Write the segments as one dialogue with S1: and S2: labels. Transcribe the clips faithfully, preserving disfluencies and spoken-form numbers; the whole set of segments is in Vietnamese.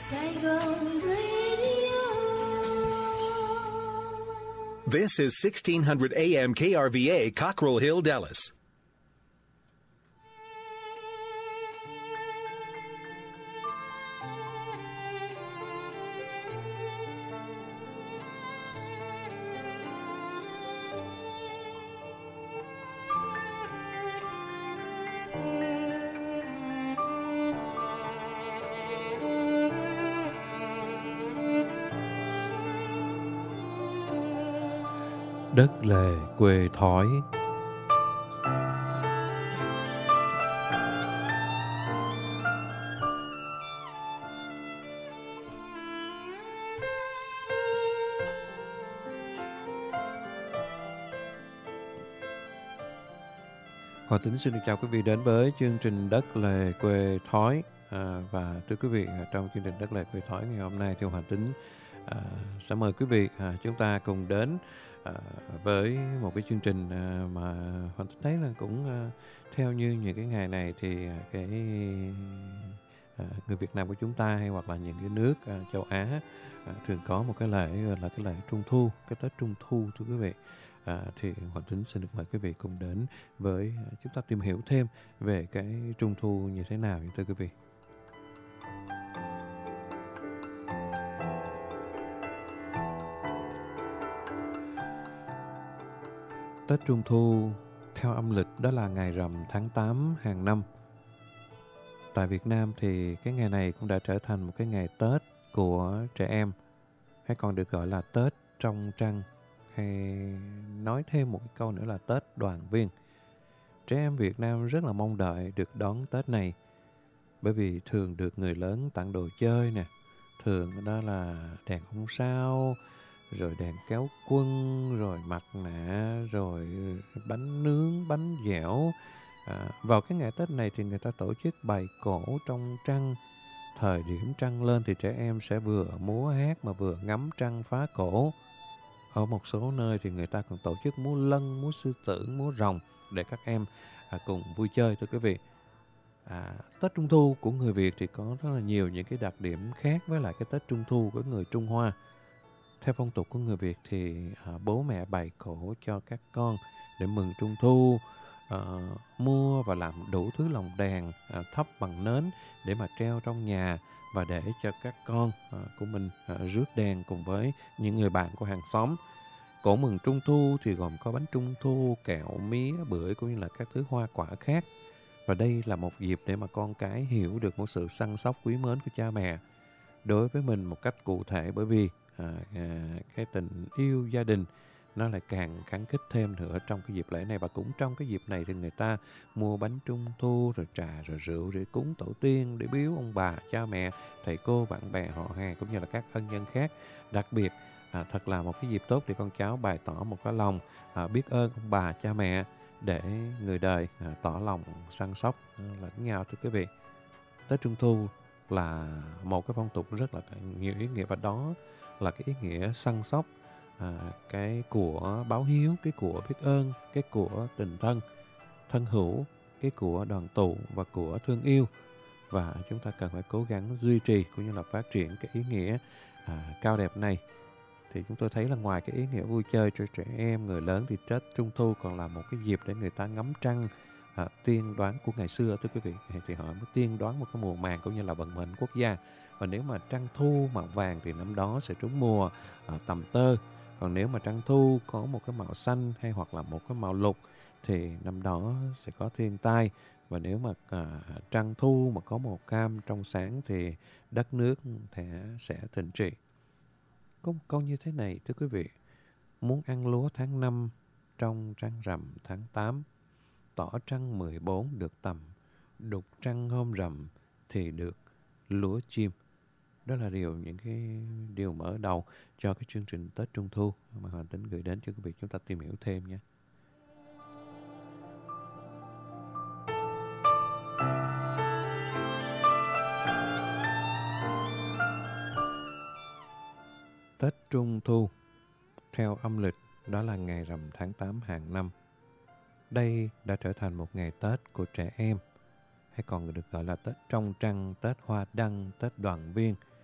S1: Saigon Radio.
S2: This is sixteen hundred A M K R V A, Cockrell Hill, Dallas.
S3: Đất lề quê thói. Hòa Tính xin được chào quý vị đến với chương trình Đất lề quê thói. À, và thưa quý vị, trong chương trình Đất lề quê thói ngày hôm nay thì Hòa Tính à, sẽ mời quý vị à, chúng ta cùng đến À, với một cái chương trình à, mà Hoàng Tính thấy là cũng à, theo như những cái ngày này thì à, cái à, người Việt Nam của chúng ta hay hoặc là những cái nước à, châu Á à, thường có một cái lễ gọi là cái lễ Trung Thu, cái Tết Trung Thu thưa quý vị. À, thì Hoàng Tính xin được mời quý vị cùng đến với à, chúng ta tìm hiểu thêm về cái Trung Thu như thế nào thưa quý vị. Tết Trung Thu theo âm lịch đó là ngày rằm tháng tám hàng năm. Tại Việt Nam thì cái ngày này cũng đã trở thành một cái ngày Tết của trẻ em, hay còn được gọi là Tết trong trăng, hay nói thêm một cái câu nữa là Tết đoàn viên. Trẻ em Việt Nam rất là mong đợi được đón Tết này, bởi vì thường được người lớn tặng đồ chơi nè, thường đó là đèn ông sao, rồi đèn kéo quân, rồi mặt nạ, rồi bánh nướng, bánh dẻo. À, vào cái ngày Tết này thì người ta tổ chức bày cổ trong trăng. Thời điểm trăng lên thì trẻ em sẽ vừa múa hát mà vừa ngắm trăng phá cổ. Ở một số nơi thì người ta còn tổ chức múa lân, múa sư tử, múa rồng để các em à, cùng vui chơi thưa quý vị. À, Tết Trung Thu của người Việt thì có rất là nhiều những cái đặc điểm khác với lại cái Tết Trung Thu của người Trung Hoa. Theo phong tục của người Việt thì à, bố mẹ bày cổ cho các con để mừng Trung Thu, à, mua và làm đủ thứ lồng đèn à, thắp bằng nến để mà treo trong nhà và để cho các con à, của mình à, rước đèn cùng với những người bạn của hàng xóm. Cổ mừng Trung Thu thì gồm có bánh Trung Thu, kẹo, mía, bưởi cũng như là các thứ hoa quả khác. Và đây là một dịp để mà con cái hiểu được một sự săn sóc quý mến của cha mẹ đối với mình một cách cụ thể, bởi vì À, à, cái tình yêu gia đình nó lại càng khắng khích thêm nữa trong cái dịp lễ này. Và cũng trong cái dịp này thì người ta mua bánh Trung Thu, rồi trà, rồi rượu để cúng tổ tiên, để biếu ông bà, cha mẹ, thầy cô, bạn bè, họ hàng cũng như là các ân nhân khác. Đặc biệt à, thật là một cái dịp tốt để con cháu bày tỏ một cái lòng à, biết ơn ông bà, cha mẹ, để người đời à, tỏ lòng săn sóc à, lẫn nhau thưa quý vị. Tết Trung Thu là một cái phong tục rất là nhiều ý nghĩa, và đó là cái ý nghĩa săn sóc, à, cái của báo hiếu, cái của biết ơn, cái của tình thân, thân hữu, cái của đoàn tụ và của thương yêu. Và chúng ta cần phải cố gắng duy trì cũng như là phát triển cái ý nghĩa à, cao đẹp này. Thì chúng tôi thấy là ngoài cái ý nghĩa vui chơi cho trẻ em, người lớn thì Tết Trung Thu còn là một cái dịp để người ta ngắm trăng, à, tiên đoán của ngày xưa thưa quý vị. Thì họ mới tiên đoán một cái mùa màng cũng như là vận mệnh quốc gia. Và nếu mà trăng thu màu vàng thì năm đó sẽ trúng mùa à, tầm tơ. Còn nếu mà trăng thu có một cái màu xanh hay hoặc là một cái màu lục thì năm đó sẽ có thiên tai. Và nếu mà à, trăng thu mà có màu cam trong sáng thì đất nước sẽ thịnh trị. Có một câu như thế này thưa quý vị: muốn ăn lúa tháng năm trong trăng rằm tháng tám, tỏ trăng mười bốn được tầm, đục trăng hôm rằm thì được lúa chim. Đó là điều những cái điều mở đầu cho cái chương trình Tết Trung Thu mà Hoàng Tính gửi đến cho quý vị chúng ta tìm hiểu thêm nha. Tết Trung Thu theo âm lịch đó là ngày rằm tháng tám hàng năm. Đây đã trở thành một ngày Tết của trẻ em, hay còn được gọi là Tết trong trăng, Tết hoa đăng, Tết đoàn viên.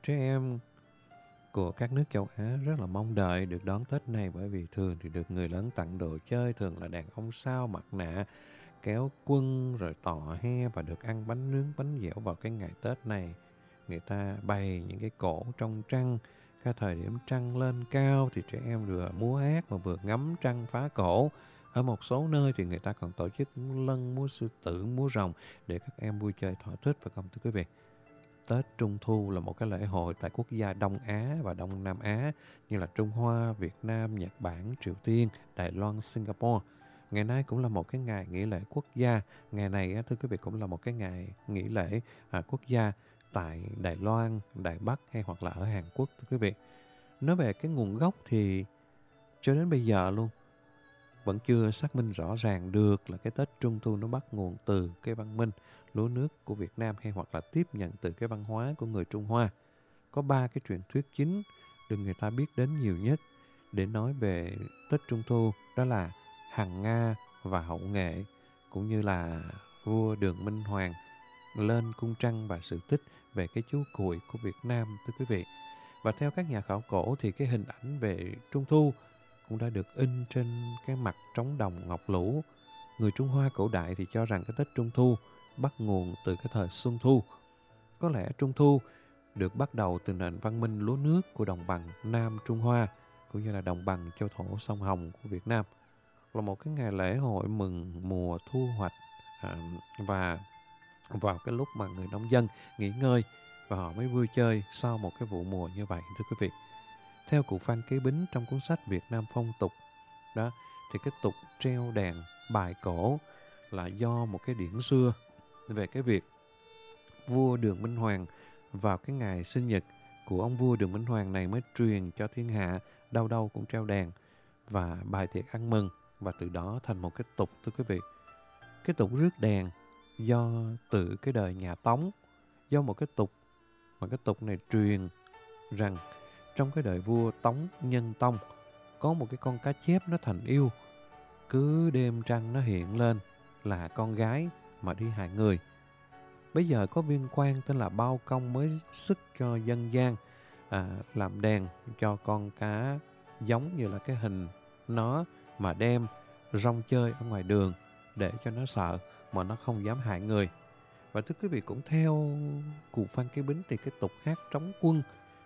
S3: trẻ em của các nước châu Á rất là mong đợi được đón Tết này, bởi vì thường thì được người lớn tặng đồ chơi, thường là đàn ông sao, mặt nạ, kéo quân, rồi tò he, và được ăn bánh nướng, bánh dẻo vào cái ngày Tết này. Người ta bày những cái cỗ trong trăng, cái thời điểm trăng lên cao thì trẻ em vừa múa hát mà vừa ngắm trăng phá cổ. Ở một số nơi thì người ta còn tổ chức múa lân, múa sư tử, múa rồng để các em vui chơi thỏa thích, phải không thưa quý vị? Tết Trung Thu là một cái lễ hội tại quốc gia Đông Á và Đông Nam Á như là Trung Hoa, Việt Nam, Nhật Bản, Triều Tiên, Đài Loan, Singapore. Ngày nay cũng là một cái ngày nghỉ lễ quốc gia. Ngày này, thưa quý vị, cũng là một cái ngày nghỉ lễ à, quốc gia tại Đài Loan, Đài Bắc hay hoặc là ở Hàn Quốc, thưa quý vị. Nói về cái nguồn gốc thì cho đến bây giờ luôn vẫn chưa xác minh rõ ràng được là cái Tết Trung Thu nó bắt nguồn từ cái văn minh lúa nước của Việt Nam hay hoặc là tiếp nhận từ cái văn hóa của người Trung Hoa. Có ba cái truyền thuyết chính được người ta biết đến nhiều nhất để nói về Tết Trung Thu, đó là Hằng Nga và Hậu Nghệ, cũng như là vua Đường Minh Hoàng lên cung trăng và sự tích về cái chú cuội của Việt Nam, thưa quý vị. Và theo các nhà khảo cổ thì cái hình ảnh về Trung Thu cũng đã được in trên cái mặt trống đồng ngọc lũ. Người Trung Hoa cổ đại thì cho rằng cái Tết Trung Thu bắt nguồn từ cái thời Xuân Thu. Có lẽ Trung Thu được bắt đầu từ nền văn minh lúa nước của đồng bằng Nam Trung Hoa, cũng như là đồng bằng châu thổ sông Hồng của Việt Nam. Là một cái ngày lễ hội mừng mùa thu hoạch à, và vào cái lúc mà người nông dân nghỉ ngơi và họ mới vui chơi sau một cái vụ mùa như vậy, thưa quý vị. Theo cụ Phan Kế Bính trong cuốn sách Việt Nam Phong Tục đó, thì cái tục treo đèn bài cổ là do một cái điển xưa về cái việc vua Đường Minh Hoàng vào cái ngày sinh nhật của ông vua Đường Minh Hoàng này mới truyền cho thiên hạ đâu đâu cũng treo đèn và bài tiệc ăn mừng, và từ đó thành một cái tục, thưa quý vị. Cái tục rước đèn do từ cái đời nhà Tống, do một cái tục mà cái tục này truyền rằng trong cái đời vua Tống Nhân Tông có một cái con cá chép nó thành yêu, cứ đêm trăng nó hiện lên là con gái mà đi hại người. Bây giờ có viên quan tên là Bao Công mới sức cho dân gian à, làm đèn cho con cá giống như là cái hình nó, mà đem rong chơi ở ngoài đường để cho nó sợ mà nó không dám hại người. Và thưa quý vị, cũng theo cụ Phan Kế Bính thì cái tục hát trống quân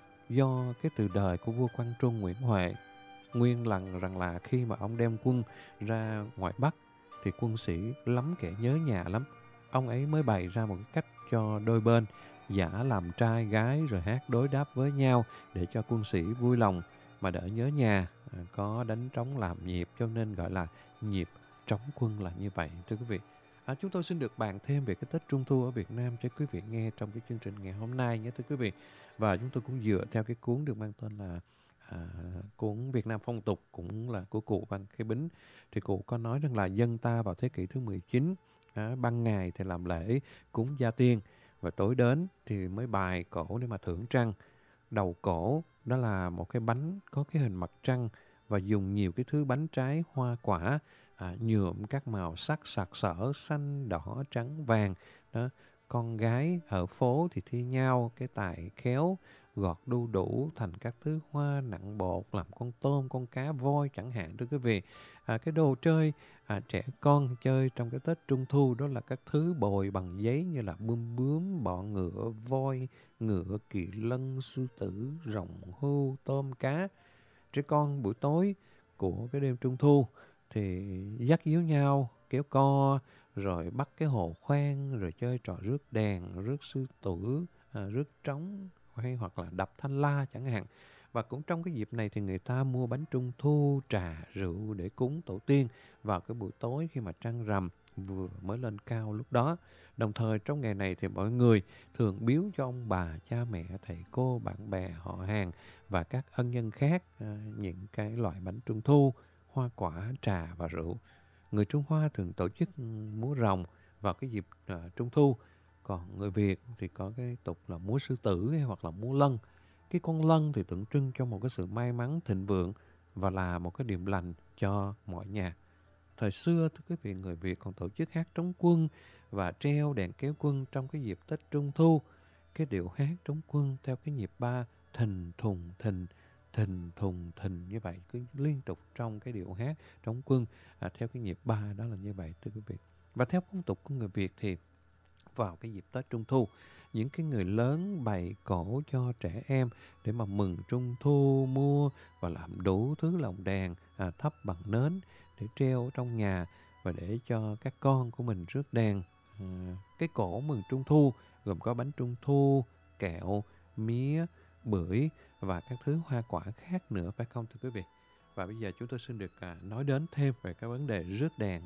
S3: do cái từ đời của vua Quang Trung Nguyễn Huệ, nguyên lần rằng là khi mà ông đem quân ra ngoài Bắc thì quân sĩ lắm kẻ nhớ nhà lắm. Ông ấy mới bày ra một cái cách cho đôi bên giả làm trai gái rồi hát đối đáp với nhau để cho quân sĩ vui lòng mà đỡ nhớ nhà, à, có đánh trống làm nhịp, cho nên gọi là nhịp trống quân là như vậy, thưa quý vị. À, chúng tôi xin được bàn thêm về cái Tết Trung Thu ở Việt Nam cho quý vị nghe trong cái chương trình ngày hôm nay nhé, thưa quý vị. Và chúng tôi cũng dựa theo cái cuốn được mang tên là à, cuốn Việt Nam Phong Tục, cũng là của cụ Phan Kế Bính. Thì cụ có nói rằng là dân ta vào thế kỷ thứ mười chín, à, ban ngày thì làm lễ cúng gia tiên, và tối đến thì mới bài cổ để mà thưởng trăng. Đầu cổ đó là một cái bánh có cái hình mặt trăng và dùng nhiều cái thứ bánh trái hoa quả à, nhuộm các màu sắc sặc sỡ xanh, đỏ, trắng, vàng đó. Con gái ở phố thì thi nhau cái tài khéo gọt đu đủ thành các thứ hoa nặng bột, làm con tôm, con cá voi chẳng hạn, thưa quý vị. À, cái đồ chơi à, trẻ con chơi trong cái Tết Trung Thu đó là các thứ bồi bằng giấy như là bươm bướm, bọ ngựa, voi, ngựa, kỳ lân, sư tử, rồng, hươu, tôm, cá. Trẻ con buổi tối của cái đêm Trung Thu thì dắt díu nhau, kéo co, rồi bắt cái hồ khoan, rồi chơi trò rước đèn, rước sư tử, à, rước trống, hay hoặc là đập thanh la chẳng hạn. Và cũng trong cái dịp này thì người ta mua bánh Trung Thu, trà, rượu để cúng tổ tiên vào cái buổi tối khi mà trăng rằm vừa mới lên cao lúc đó. Đồng thời trong ngày này thì mọi người thường biếu cho ông bà, cha mẹ, thầy cô, bạn bè, họ hàng và các ân nhân khác à, những cái loại bánh Trung Thu, hoa quả, trà và rượu. Người Trung Hoa thường tổ chức múa rồng vào cái dịp uh, Trung Thu. Còn người Việt thì có cái tục là múa sư tử hay hoặc là múa lân. Cái con lân thì tượng trưng cho một cái sự may mắn, thịnh vượng và là một cái điểm lành cho mọi nhà. Thời xưa, thưa quý vị, người Việt còn tổ chức hát trống quân và treo đèn kéo quân trong cái dịp Tết Trung Thu. cái điệu hát trống quân theo cái nhịp ba thình thùng thình, thình thùng thình như vậy, cứ liên tục trong cái điệu hát trống quân à, theo cái nhịp ba đó là như vậy thưa quý vị. Và theo phong tục của người Việt thì vào cái dịp Tết Trung Thu, những cái người lớn bày cổ cho trẻ em để mà mừng Trung Thu, mua và làm đủ thứ lồng đèn à, thắp bằng nến để treo trong nhà và để cho các con của mình rước đèn. À, cái cổ mừng Trung Thu gồm có bánh Trung Thu, kẹo, mía, bưởi và các thứ hoa quả khác nữa, phải không thưa quý vị? Và bây giờ chúng tôi xin được à, nói đến thêm về cái vấn đề rước đèn.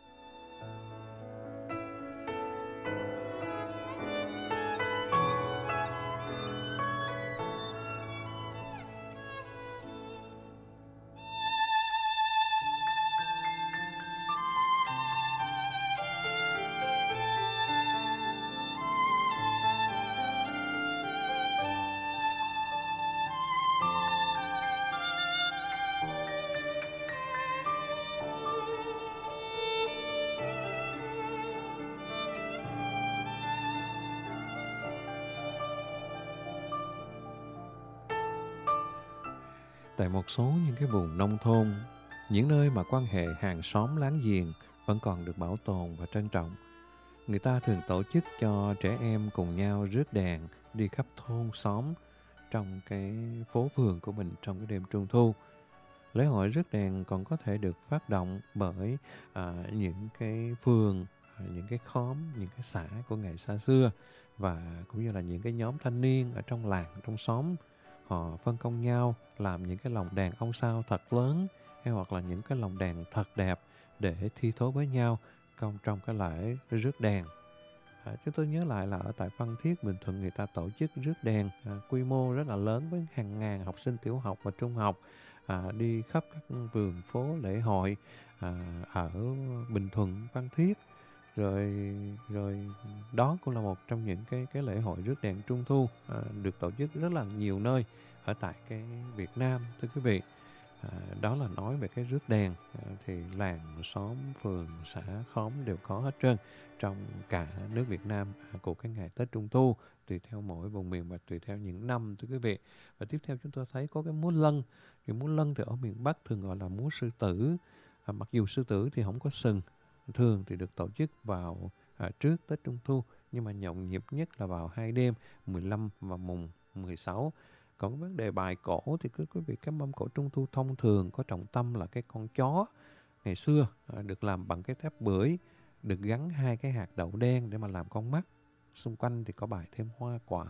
S3: Tại một số những cái vùng nông thôn, những nơi mà quan hệ hàng xóm láng giềng vẫn còn được bảo tồn và trân trọng, người ta thường tổ chức cho trẻ em cùng nhau rước đèn đi khắp thôn xóm trong cái phố phường của mình trong cái đêm Trung Thu. Lễ hội rước đèn còn có thể được phát động bởi à, những cái phường, à, những cái khóm, những cái xã của ngày xa xưa và cũng như là những cái nhóm thanh niên ở trong làng, trong xóm. Họ phân công nhau làm những cái lồng đèn ông sao thật lớn hay hoặc là những cái lồng đèn thật đẹp để thi thố với nhau trong, trong cái lễ rước đèn. À, chúng tôi nhớ lại là ở tại Phan Thiết, Bình Thuận, người ta tổ chức rước đèn à, quy mô rất là lớn với hàng ngàn học sinh tiểu học và trung học à, đi khắp các vườn phố lễ hội à, ở Bình Thuận, Phan Thiết. Rồi rồi đó cũng là một trong những cái cái lễ hội rước đèn Trung Thu à, được tổ chức rất là nhiều nơi ở tại cái Việt Nam thưa quý vị. À, đó là nói về cái rước đèn à, thì làng, xóm, phường, xã, khóm đều có hết trơn trong cả nước Việt Nam à, của cái ngày Tết Trung Thu, tùy theo mỗi vùng miền và tùy theo những năm thưa quý vị. Và tiếp theo chúng tôi thấy có cái múa lân. Thì múa lân thì ở miền Bắc thường gọi là múa sư tử. À, mặc dù sư tử thì không có sừng, thường thì được tổ chức vào à, trước Tết Trung Thu, nhưng mà nhộn nhịp nhất là vào hai đêm mười lăm và mùng mười sáu. Còn vấn đề bài cổ thì cứ quý vị, cái mâm cổ Trung Thu thông thường có trọng tâm là cái con chó ngày xưa à, được làm bằng cái thép bưởi, được gắn hai cái hạt đậu đen để mà làm con mắt. Xung quanh thì có bài thêm hoa quả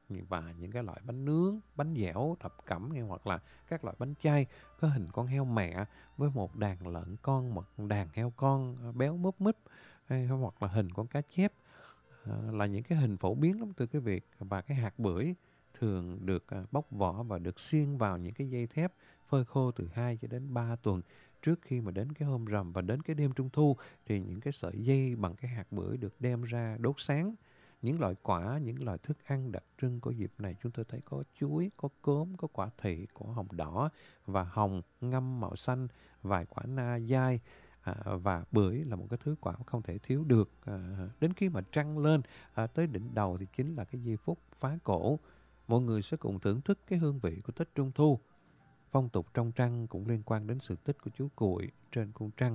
S3: và những cái loại bánh nướng, bánh dẻo, thập cẩm hay hoặc là các loại bánh chay có hình con heo mẹ với một đàn lợn con, một đàn heo con béo múp múp hay hoặc là hình con cá chép à, là những cái hình phổ biến lắm thưa quý vị. Và cái hạt bưởi thường được à, bóc vỏ và được xiên vào những cái dây thép phơi khô từ hai cho đến ba tuần trước khi mà đến cái hôm rằm. Và đến cái đêm Trung Thu thì những cái sợi dây bằng cái hạt bưởi được đem ra đốt sáng. Những loại quả, những loại thức ăn đặc trưng của dịp này chúng tôi thấy có chuối, có cốm, có quả thị, quả hồng đỏ và hồng ngâm màu xanh, vài quả na dai à, và bưởi là một cái thứ quả không thể thiếu được. À, đến khi mà trăng lên à, tới đỉnh đầu thì chính là cái giây phút phá cổ. Mọi người sẽ cùng thưởng thức cái hương vị của Tết Trung Thu. Phong tục trong trăng cũng liên quan đến sự tích của chú Cuội trên cung trăng.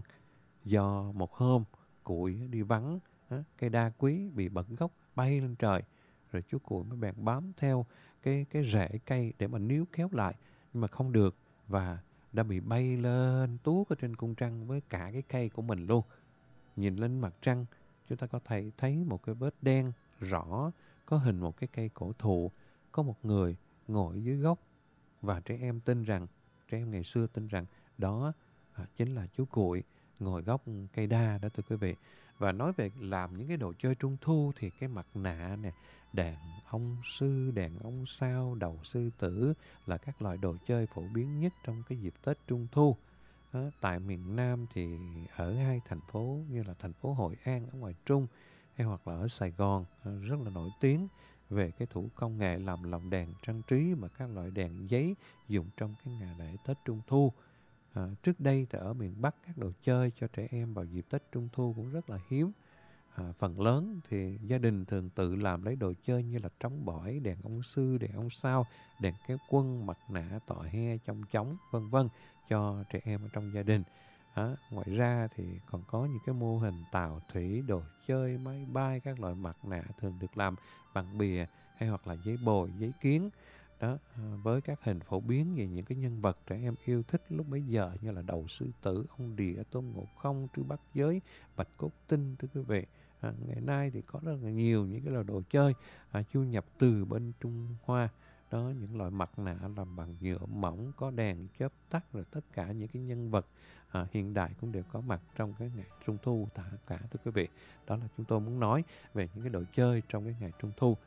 S3: Do một hôm Cuội đi vắng, cây đa quý bị bật gốc bay lên trời, rồi chú Cuội mới bèn bám theo cái cái rễ cây để mà níu kéo lại, nhưng mà không được và đã bị bay lên tuốt ở trên cung trăng với cả cái cây của mình luôn. Nhìn lên mặt trăng, chúng ta có thể thấy một cái vết đen rõ có hình một cái cây cổ thụ, có một người ngồi dưới gốc và trẻ em tin rằng, trẻ em ngày xưa tin rằng đó à, chính là chú Cuội ngồi gốc cây đa đó thưa quý vị. Và nói về làm những cái đồ chơi Trung Thu thì cái mặt nạ nè, đèn ông sư, đèn ông sao, đầu sư tử là các loại đồ chơi phổ biến nhất trong cái dịp Tết Trung Thu. Đó, tại miền Nam thì ở hai thành phố như là thành phố Hội An ở ngoài Trung hay hoặc là ở Sài Gòn rất là nổi tiếng về cái thủ công nghệ làm lồng đèn trang trí và các loại đèn giấy dùng trong cái ngày lễ Tết Trung Thu. À, trước đây thì ở miền Bắc các đồ chơi cho trẻ em vào dịp Tết Trung Thu cũng rất là hiếm. À, phần lớn thì gia đình thường tự làm lấy đồ chơi như là trống bỏi, đèn ông sư, đèn ông sao, đèn kéo quân, mặt nạ, tọa he, chong chóng, vân vân cho trẻ em ở trong gia đình. À, ngoài ra thì còn có những cái mô hình tàu thủy, đồ chơi, máy bay, các loại mặt nạ thường được làm bằng bìa hay hoặc là giấy bồi, giấy kiến. Đó, à, với các hình phổ biến về những cái nhân vật trẻ em yêu thích lúc bấy giờ như là đầu sư tử, ông Địa, Tôn Ngộ Không, Trư Bắt Giới, Bạch Cốt Tinh, thưa quý vị. À, ngày nay thì có rất là nhiều những cái loại đồ chơi à, du nhập từ bên Trung Hoa. Đó, những loại mặt nạ làm bằng nhựa mỏng, có đèn chớp tắt, rồi tất cả những cái nhân vật à, hiện đại cũng đều có mặt trong cái ngày Trung Thu tất cả, thưa quý vị. Đó là chúng tôi muốn nói về những cái đồ chơi trong cái ngày Trung Thu.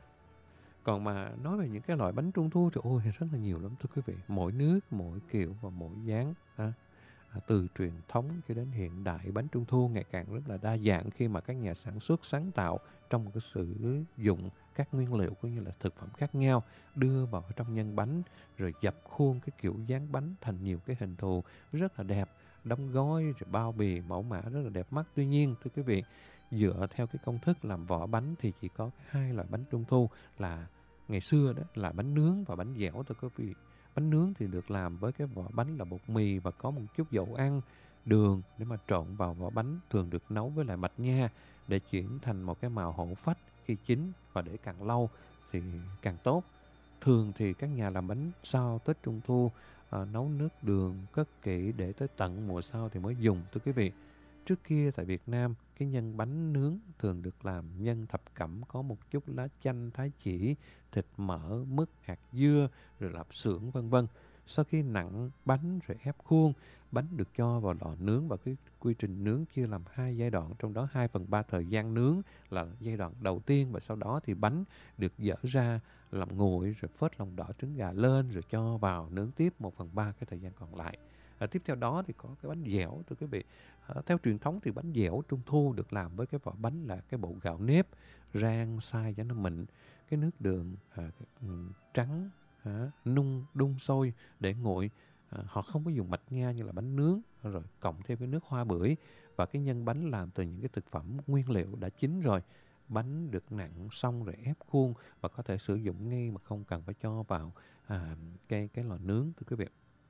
S3: Còn mà nói về những cái loại bánh Trung Thu thì ôi rất là nhiều lắm, thưa quý vị. Mỗi nước, mỗi kiểu và mỗi dáng. À, à, từ truyền thống cho đến hiện đại, bánh Trung Thu ngày càng rất là đa dạng khi mà các nhà sản xuất sáng tạo trong một cái sử dụng các nguyên liệu cũng như là thực phẩm khác nhau đưa vào trong nhân bánh, rồi dập khuôn cái kiểu dáng bánh thành nhiều cái hình thù rất là đẹp, đóng gói rồi bao bì mẫu mã rất là đẹp mắt. Tuy nhiên, thưa quý vị, dựa theo cái công thức làm vỏ bánh thì chỉ có hai loại bánh Trung Thu là ngày xưa đó là bánh nướng và bánh dẻo, thưa quý vị. Bánh nướng thì được làm với cái vỏ bánh là bột mì và có một chút dầu ăn, đường để mà trộn vào vỏ bánh, thường được nấu với lại mạch nha để chuyển thành một cái màu hổ phách khi chín, và để càng lâu thì càng tốt. Thường thì các nhà làm bánh sau Tết Trung Thu à, nấu nước đường cất kỹ để tới tận mùa sau thì mới dùng, thưa quý vị. Trước kia tại Việt Nam, cái nhân bánh nướng thường được làm nhân thập cẩm, có một chút lá chanh, thái chỉ, thịt mỡ, mứt, hạt dưa, rồi lạp xưởng vân vân. Sau khi nặn bánh rồi ép khuôn, bánh được cho vào lò nướng và cái quy trình nướng chia làm hai giai đoạn, trong đó hai phần ba thời gian nướng là giai đoạn đầu tiên, và sau đó thì bánh được dỡ ra làm nguội rồi phết lòng đỏ trứng gà lên rồi cho vào nướng tiếp một phần ba cái thời gian còn lại. À, tiếp theo đó thì có cái bánh dẻo, thưa quý vị. À, theo truyền thống thì bánh dẻo Trung Thu được làm với cái vỏ bánh là cái bộ gạo nếp rang xay cho nó mịn, cái nước đường à, trắng à, nung đun sôi để nguội. À, họ không có dùng mạch nha như là bánh nướng, rồi cộng thêm cái nước hoa bưởi và cái nhân bánh làm từ những cái thực phẩm nguyên liệu đã chín rồi. Bánh được nặn xong rồi ép khuôn và có thể sử dụng ngay mà không cần phải cho vào à, cái cái lò nướng, thưa quý vị.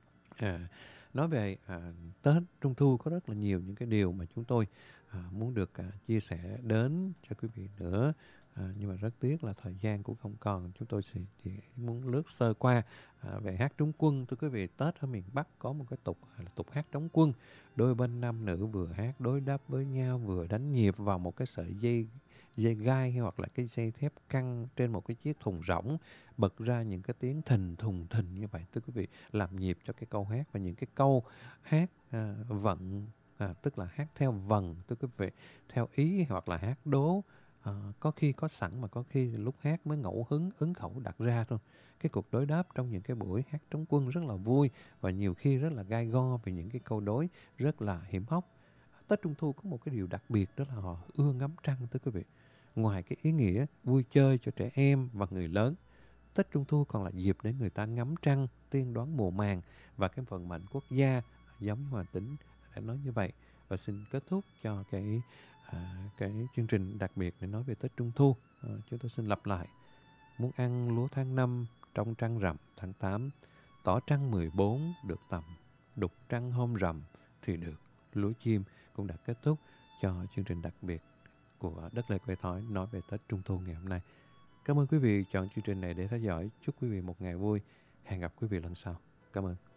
S3: À, nói về à, Tết Trung Thu có rất là nhiều những cái điều mà chúng tôi à, muốn được à, chia sẻ đến cho quý vị nữa. À, nhưng mà rất tiếc là thời gian cũng không còn. Chúng tôi chỉ, chỉ muốn lướt sơ qua à, về hát trống quân. Thưa quý vị, Tết ở miền Bắc có một cái tục là tục hát trống quân. Đôi bên nam nữ vừa hát đối đáp với nhau, vừa đánh nhịp vào một cái sợi dây dây gai hay hoặc là cái dây thép căng trên một cái chiếc thùng rỗng, bật ra những cái tiếng thình thùng thình như vậy, thưa quý vị, làm nhịp cho cái câu hát. Và những cái câu hát à, vận à, tức là hát theo vần, thưa quý vị, theo ý hoặc là hát đố. À, có khi có sẵn mà có khi lúc hát mới ngẫu hứng ứng khẩu đặt ra thôi. Cái cuộc đối đáp trong những cái buổi hát trống quân rất là vui và nhiều khi rất là gai go vì những cái câu đối rất là hiểm hóc. Tết Trung Thu có một cái điều đặc biệt đó là họ ưa ngắm trăng, thưa quý vị. Ngoài cái ý nghĩa vui chơi cho trẻ em và người lớn, Tết Trung Thu còn là dịp để người ta ngắm trăng, tiên đoán mùa màng và cái vận mệnh quốc gia, giống như Hoàng Tĩnh đã nói như vậy. Và xin kết thúc cho cái à, cái chương trình đặc biệt để nói về Tết Trung Thu. À, chúng tôi xin lặp lại. Muốn ăn lúa tháng năm, trong trăng rằm tháng tám, tỏ trăng mười bốn được tầm, đục trăng hôm rằm thì được lúa chim, cũng đã kết thúc cho chương trình đặc biệt của Đất Lệ Quê Thói nói về Tết Trung Thu ngày hôm nay. Cảm ơn quý vị chọn chương trình này để theo dõi. Chúc quý vị một ngày vui. Hẹn gặp quý vị lần sau. Cảm ơn.